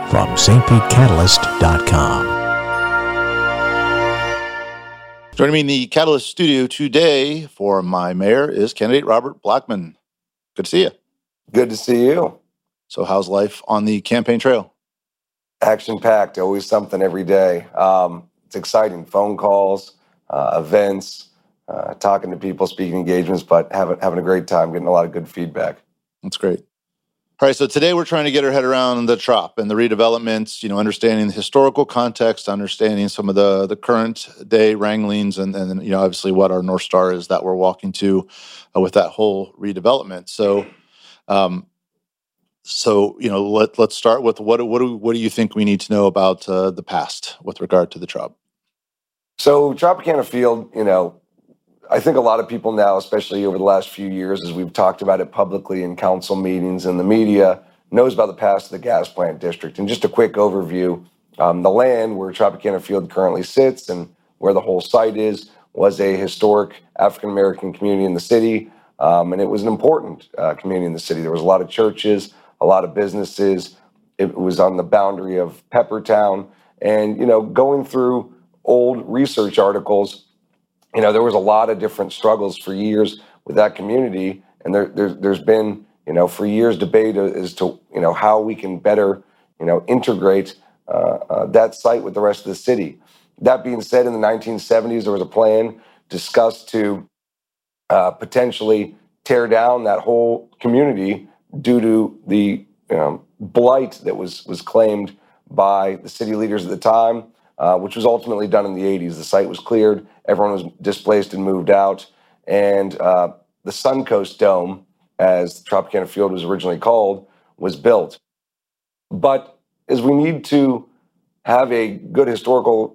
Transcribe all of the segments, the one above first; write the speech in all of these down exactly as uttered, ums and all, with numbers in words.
from s t pete catalyst dot com. Joining me in the Catalyst studio today for my mayor is candidate Robert Blackman. Good to see you. Good to see you. So how's life on the campaign trail? Action-packed, always something every day. Um, it's exciting. Phone calls, uh, events, uh, talking to people, speaking engagements, but having, having a great time, getting a lot of good feedback. That's great. All right, so today we're trying to get our head around the Trop and the redevelopments, you know, understanding the historical context, understanding some of the, the current day wranglings, and, and, you know, obviously what our North Star is that we're walking to uh, with that whole redevelopment. So, um, so you know, let, let's start with what, what, do, what do you think we need to know about uh, the past with regard to the Trop? So Tropicana Field, you know, I think a lot of people now, especially over the last few years, as we've talked about it publicly in council meetings and the media, knows about the past of the gas plant district. And just a quick overview, um, the land where Tropicana Field currently sits and where the whole site is was a historic African-American community in the city. Um, and it was an important uh, community in the city. There was a lot of churches, a lot of businesses. It was on the boundary of Peppertown. And, you know, going through old research articles, you know, there was a lot of different struggles for years with that community. And there, there's, there's been, you know, for years debate as to, you know, how we can better, you know, integrate uh, uh, that site with the rest of the city. That being said, in the nineteen seventies, there was a plan discussed to uh, potentially tear down that whole community due to the you know, blight that was, was claimed by the city leaders at the time. Uh, which was ultimately done in the eighties. The site was cleared, everyone was displaced and moved out, and uh, the Suncoast Dome, as Tropicana Field was originally called, was built. But as we need to have a good historical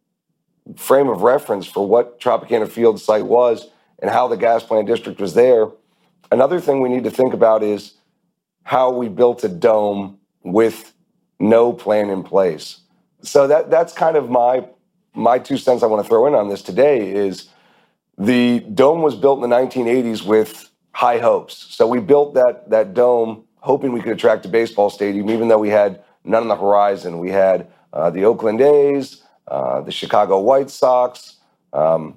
frame of reference for what Tropicana Field site was and how the gas plant district was there, another thing we need to think about is how we built a dome with no plan in place. So that that's kind of my my two cents I want to throw in on this today is the dome was built in the nineteen eighties with high hopes. So we built that that dome hoping we could attract a baseball stadium, even though we had none on the horizon. We had uh, the Oakland A's, uh, the Chicago White Sox, um,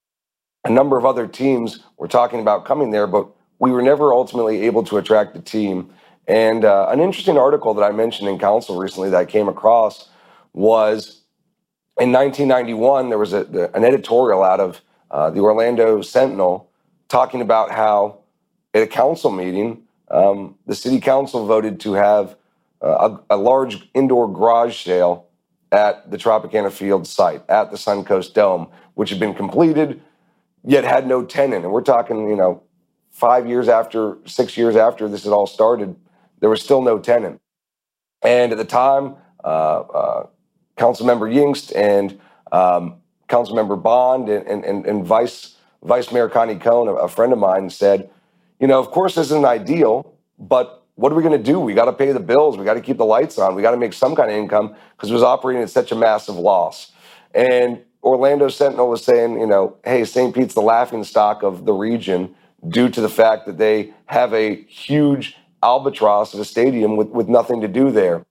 a number of other teams were talking about coming there, but we were never ultimately able to attract the team. And uh, an interesting article that I mentioned in council recently that I came across was in nineteen ninety-one, there was a, the, an editorial out of uh, the Orlando Sentinel talking about how at a council meeting, um, the city council voted to have uh, a, a large indoor garage sale at the Tropicana Field site, at the Suncoast Dome, which had been completed, yet had no tenant. And we're talking, you know, five years after, six years after this had all started, there was still no tenant. And at the time, uh, uh, Councilmember Yingst and um, Councilmember Bond and, and, and Vice Vice Mayor Connie Cohn, a, a friend of mine, said, you know, of course this isn't ideal, but what are we going to do? We got to pay the bills. We got to keep the lights on. We got to make some kind of income because it was operating at such a massive loss. And Orlando Sentinel was saying, you know, hey, Saint Pete's the laughing stock of the region due to the fact that they have a huge albatross of a stadium with, with nothing to do there.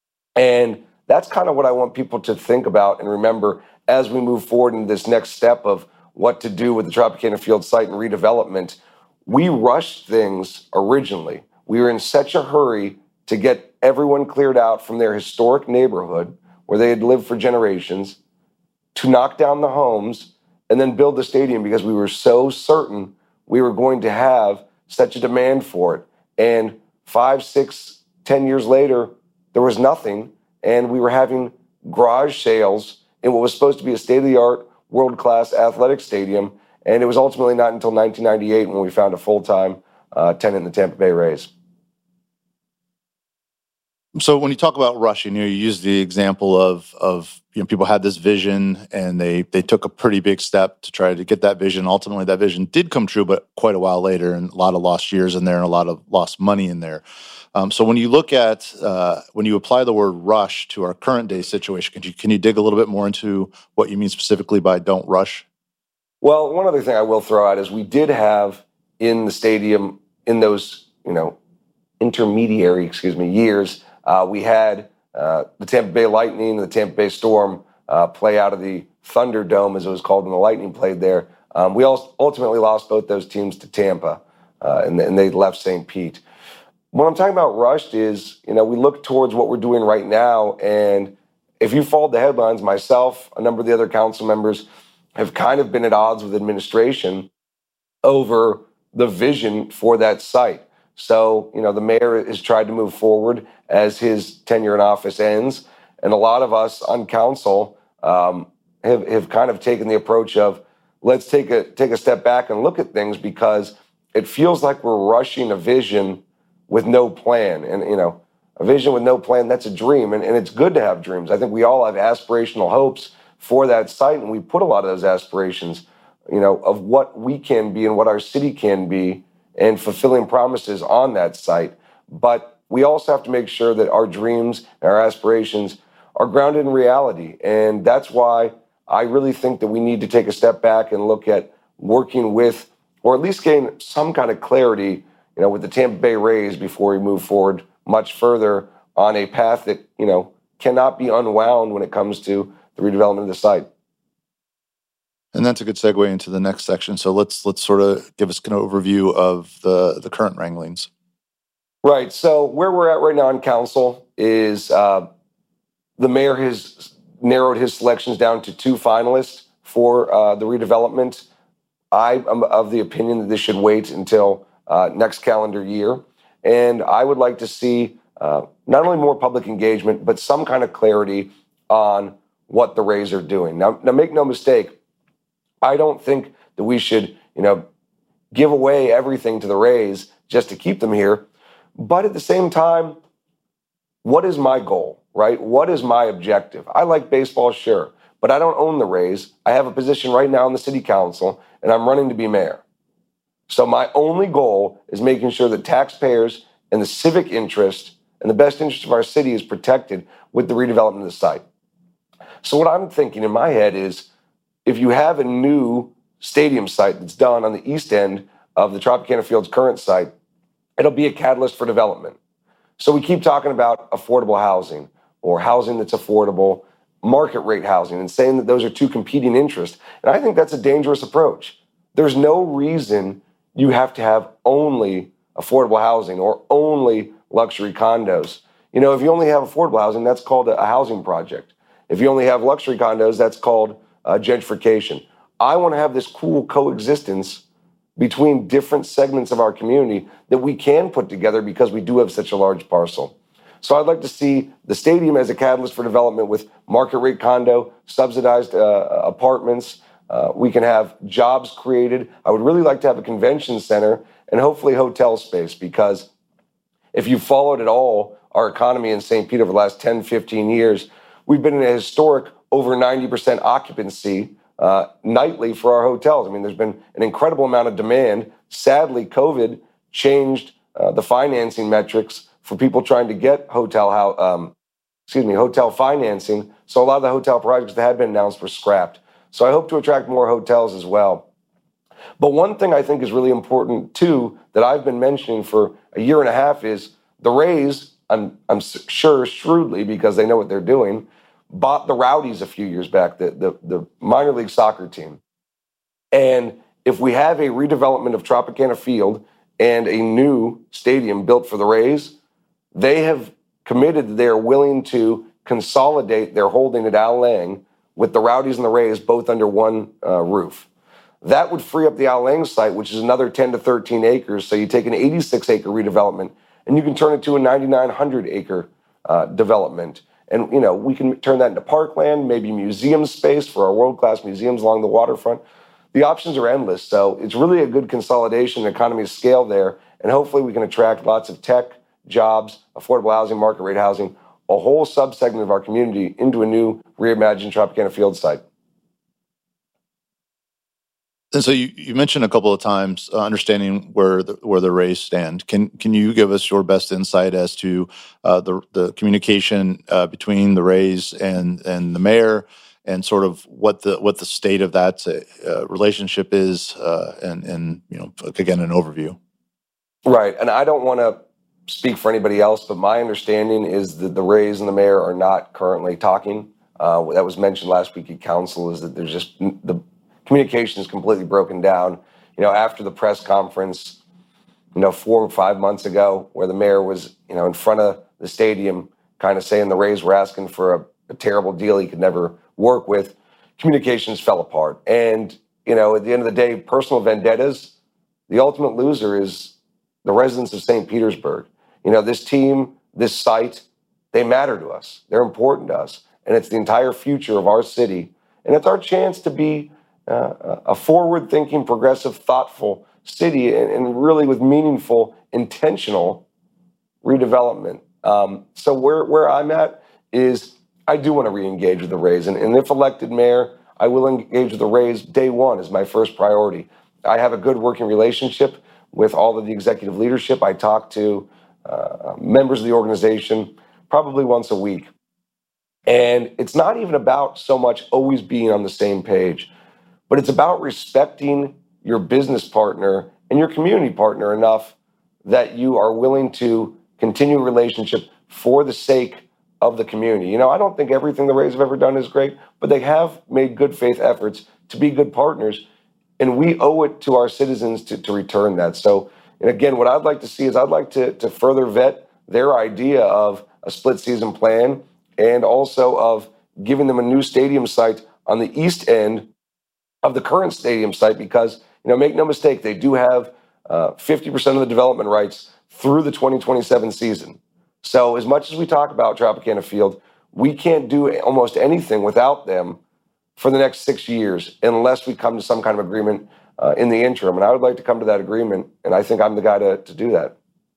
And that's kind of what I want people to think about and remember as we move forward in this next step of what to do with the Tropicana Field site and redevelopment. We rushed things originally. We were in such a hurry to get everyone cleared out from their historic neighborhood where they had lived for generations, to knock down the homes and then build the stadium because we were so certain we were going to have such a demand for it. And five, six, ten years later, there was nothing. And we were having garage sales in what was supposed to be a state-of-the-art, world-class athletic stadium. And it was ultimately not until nineteen ninety-eight when we found a full-time uh, tenant in the Tampa Bay Rays. So when you talk about rushing, you know, you use the example of of you know people had this vision and they they took a pretty big step to try to get that vision. Ultimately, that vision did come true, but quite a while later, and a lot of lost years in there, and a lot of lost money in there. Um, so when you look at uh, when you apply the word rush to our current day situation, can you can you dig a little bit more into what you mean specifically by "don't rush"? Well, one other thing I will throw out is we did have in the stadium in those you know intermediary, excuse me, years. Uh, we had uh, the Tampa Bay Lightning and the Tampa Bay Storm uh, play out of the Thunderdome, as it was called when the Lightning played there. Um, we all ultimately lost both those teams to Tampa, uh, and, and they left Saint Pete. What I'm talking about rushed is, you know, we look towards what we're doing right now, and if you followed the headlines, myself, a number of the other council members have kind of been at odds with administration over the vision for that site. So, you know, the mayor has tried to move forward as his tenure in office ends, and a lot of us on council um, have, have kind of taken the approach of, let's take a take a step back and look at things, because it feels like we're rushing a vision with no plan. And, you know, a vision with no plan, that's a dream. And, and it's good to have dreams. I think we all have aspirational hopes for that site. And we put a lot of those aspirations, you know, of what we can be and what our city can be and fulfilling promises on that site. But we also have to make sure that our dreams and our aspirations are grounded in reality. And that's why I really think that we need to take a step back and look at working with, or at least gain some kind of clarity, you know, with the Tampa Bay Rays before we move forward much further on a path that, you know, cannot be unwound when it comes to the redevelopment of the site. And that's a good segue into the next section. So let's let's sort of give us an overview of the, the current wranglings. Right. So where we're at right now in council is uh, the mayor has narrowed his selections down to two finalists for uh, the redevelopment. I am of the opinion that this should wait until uh, next calendar year. And I would like to see uh, not only more public engagement, but some kind of clarity on what the Rays are doing. Now, now make no mistake, I don't think that we should, you know, give away everything to the Rays just to keep them here. But at the same time, what is my goal, right? What is my objective? I like baseball, sure, but I don't own the Rays. I have a position right now in the city council, and I'm running to be mayor. So my only goal is making sure that taxpayers and the civic interest and the best interest of our city is protected with the redevelopment of the site. So what I'm thinking in my head is, if you have a new stadium site that's done on the east end of the Tropicana Fields current site, it'll be a catalyst for development. So we keep talking about affordable housing or housing that's affordable, market rate housing, and saying that those are two competing interests. And I think that's a dangerous approach. There's no reason you have to have only affordable housing or only luxury condos. You know, if you only have affordable housing, that's called a housing project. If you only have luxury condos, that's called uh, gentrification. I want to have this cool coexistence between different segments of our community that we can put together because we do have such a large parcel. So I'd like to see the stadium as a catalyst for development with market rate condo, subsidized uh, apartments. Uh, we can have jobs created. I would really like to have a convention center and hopefully hotel space, because if you followed at all our economy in Saint Pete over the last ten, fifteen years, we've been in a historic over ninety percent occupancy uh, nightly for our hotels. I mean, there's been an incredible amount of demand. Sadly, COVID changed uh, the financing metrics for people trying to get hotel um, excuse me, hotel financing. So a lot of the hotel projects that had been announced were scrapped. So I hope to attract more hotels as well. But one thing I think is really important too, that I've been mentioning for a year and a half, is the Rays, I'm, I'm sure shrewdly, because they know what they're doing, bought the Rowdies a few years back, the, the, the minor league soccer team. And if we have a redevelopment of Tropicana Field and a new stadium built for the Rays, they have committed that they are willing to consolidate their holding at Al Lang with the Rowdies and the Rays both under one uh, roof. That would free up the Al Lang site, which is another ten to thirteen acres. So you take an eighty-six acre redevelopment and you can turn it to a ninety-nine hundred acre uh, development. And, you know, we can turn that into parkland, maybe museum space for our world-class museums along the waterfront. The options are endless. So it's really a good consolidation, economy of scale there. And hopefully we can attract lots of tech, jobs, affordable housing, market rate housing, a whole subsegment of our community into a new reimagined Tropicana Field site. And so you, you mentioned a couple of times uh, understanding where the, where the Rays stand. Can can you give us your best insight as to uh, the the communication uh, between the Rays and and the mayor, and sort of what the what the state of that uh, relationship is, uh, and and you know, again, an overview. Right, and I don't want to speak for anybody else, but my understanding is that the Rays and the mayor are not currently talking. Uh, that was mentioned last week at council, is that there's just the communication is completely broken down. You know, after the press conference, you know, four or five months ago, where the mayor was, you know, in front of the stadium, kind of saying the Rays were asking for a, a terrible deal he could never work with, communications fell apart. And, you know, at the end of the day, personal vendettas, the ultimate loser is the residents of Saint Petersburg. You know, this team, this site, they matter to us. They're important to us. And it's the entire future of our city. And it's our chance to be uh, a forward-thinking, progressive, thoughtful city, and, and really with meaningful, intentional redevelopment. Um, so where, where I'm at is I do want to re-engage with the Rays. And, and if elected mayor, I will engage with the Rays day one as my first priority. I have a good working relationship with all of the executive leadership. I talk to uh, members of the organization probably once a week. And it's not even about so much always being on the same page, but it's about respecting your business partner and your community partner enough that you are willing to continue a relationship for the sake of the community. You know, I don't think everything the Rays have ever done is great, but they have made good faith efforts to be good partners. And we owe it to our citizens to, to return that. So, and again, what I'd like to see is I'd like to, to further vet their idea of a split season plan and also of giving them a new stadium site on the east end of the current stadium site, because, you know, make no mistake, they do have uh, fifty percent of the development rights through the twenty twenty-seven season. So as much as we talk about Tropicana Field, we can't do almost anything without them for the next six years, unless we come to some kind of agreement uh, in the interim. And I would like to come to that agreement, and I think I'm the guy to, to do that.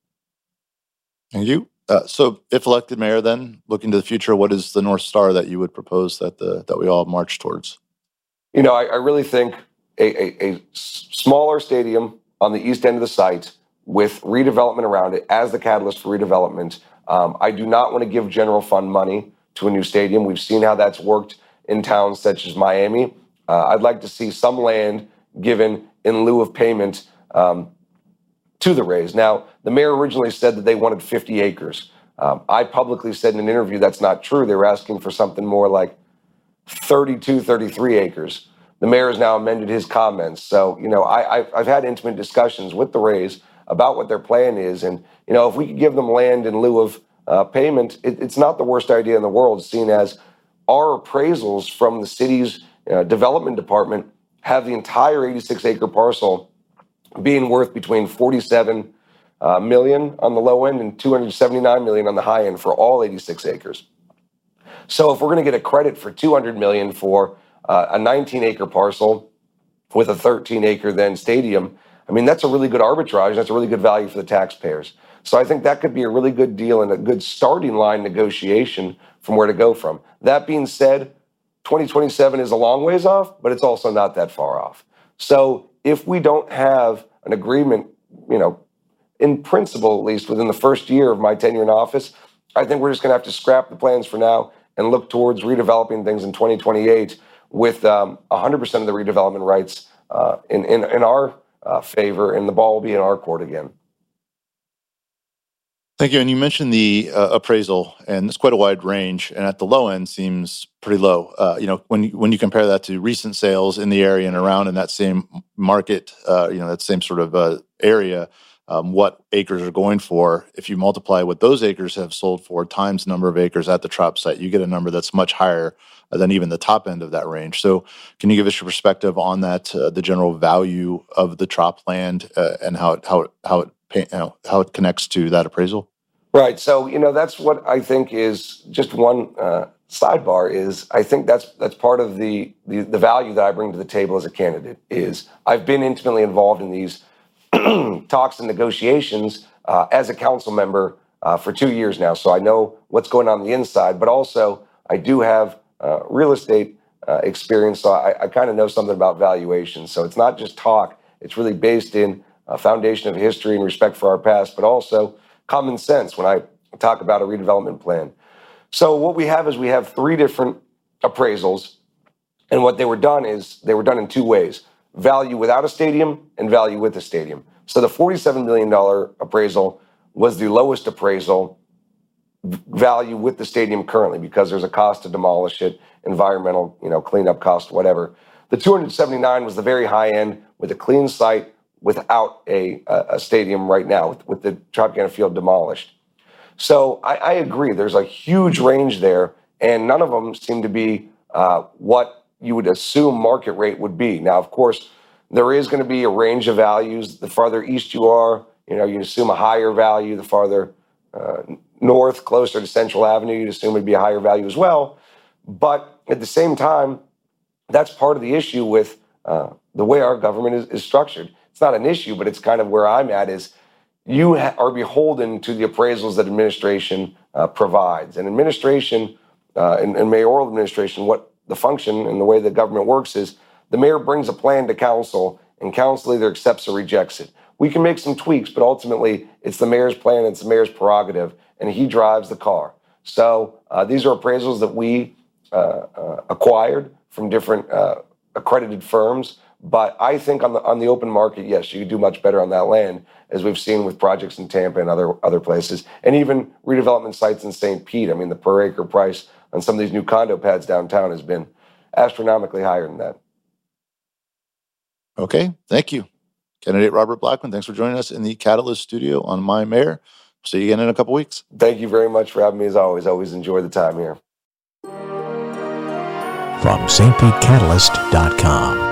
Thank you. Uh, so if elected mayor, then, looking to the future, what is the North Star that you would propose that the that we all march towards? You know, I, I really think a, a, a smaller stadium on the east end of the site with redevelopment around it as the catalyst for redevelopment. Um, I do not want to give general fund money to a new stadium. We've seen how that's worked in towns such as Miami. Uh, I'd like to see some land given in lieu of payment um, to the Rays. Now, the mayor originally said that they wanted fifty acres. Um, I publicly said in an interview that's not true. They were asking for something more like thirty-two, thirty-three acres. The mayor has now amended his comments. So, you know, I, I've, I've had intimate discussions with the Rays about what their plan is. And, you know, if we could give them land in lieu of uh, payment, it, it's not the worst idea in the world, seeing as our appraisals from the city's uh, development department have the entire eighty-six acre parcel being worth between forty-seven uh, million on the low end and two hundred seventy-nine million on the high end for all eighty-six acres. So if we're going to get a credit for two hundred million for uh, a nineteen acre parcel with a thirteen acre then stadium, I mean, that's a really good arbitrage. That's a really good value for the taxpayers. So I think that could be a really good deal and a good starting line negotiation from where to go from. That being said, twenty twenty-seven is a long ways off, but it's also not that far off. So if we don't have an agreement, you know, in principle, at least within the first year of my tenure in office, I think we're just going to have to scrap the plans for now and look towards redeveloping things in twenty twenty-eight with um, one hundred percent of the redevelopment rights uh, in, in, in our uh, favor, and the ball will be in our court again. Thank you. And you mentioned the uh, appraisal, and it's quite a wide range, and at the low end seems pretty low. Uh, you know, when you, when you compare that to recent sales in the area and around in that same market, uh, you know, that same sort of uh, area, um, what acres are going for, if you multiply what those acres have sold for times the number of acres at the Trop site, you get a number that's much higher than even the top end of that range. So can you give us your perspective on that, uh, the general value of the Trop land uh, and how it, how it, how it, you know, how it connects to that appraisal? Right. So, you know, that's what I think is just one uh, sidebar is I think that's that's part of the, the the value that I bring to the table as a candidate is I've been intimately involved in these talks and negotiations uh, as a council member uh, for two years now. So I know what's going on, on the inside, but also I do have uh, real estate uh, experience. So I, I kind of know something about valuation. So it's not just talk. It's really based in a foundation of history and respect for our past, but also common sense when I talk about a redevelopment plan. So what we have is we have three different appraisals, and what they were done is they were done in two ways: value without a stadium and value with a stadium. So the forty-seven million dollars appraisal was the lowest appraisal value with the stadium currently, because there's a cost to demolish it, environmental, you know, cleanup cost, whatever. The two hundred seventy-nine was the very high end with a clean site without a, a stadium right now, with, with the Tropicana Field demolished. So I, I agree. There's a huge range there, and none of them seem to be uh, what you would assume market rate would be. Now, of course, there is going to be a range of values. The farther east you are, you know, you assume a higher value. The farther uh, north, closer to Central Avenue, you'd assume it'd be a higher value as well. But at the same time, that's part of the issue with uh, the way our government is, is structured. It's not an issue, but it's kind of where I'm at is you ha- are beholden to the appraisals that administration uh, provides. And administration uh, and, and mayoral administration, what the function and the way the government works is the mayor brings a plan to council, and council either accepts or rejects it. We can make some tweaks, but ultimately it's the mayor's plan, it's the mayor's prerogative, and he drives the car. So uh, these are appraisals that we uh, uh, acquired from different uh, accredited firms. But I think on the on the open market, yes, you could do much better on that land, as we've seen with projects in Tampa and other other places, and even redevelopment sites in Saint Pete. I mean, the per acre price on some of these new condo pads downtown has been astronomically higher than that. Okay, thank you. Candidate Robert Blackman, thanks for joining us in the Catalyst studio on My Mayor. See you again in a couple weeks. Thank you very much for having me, as always. Always enjoy the time here. From Saint Pete Catalyst dot com.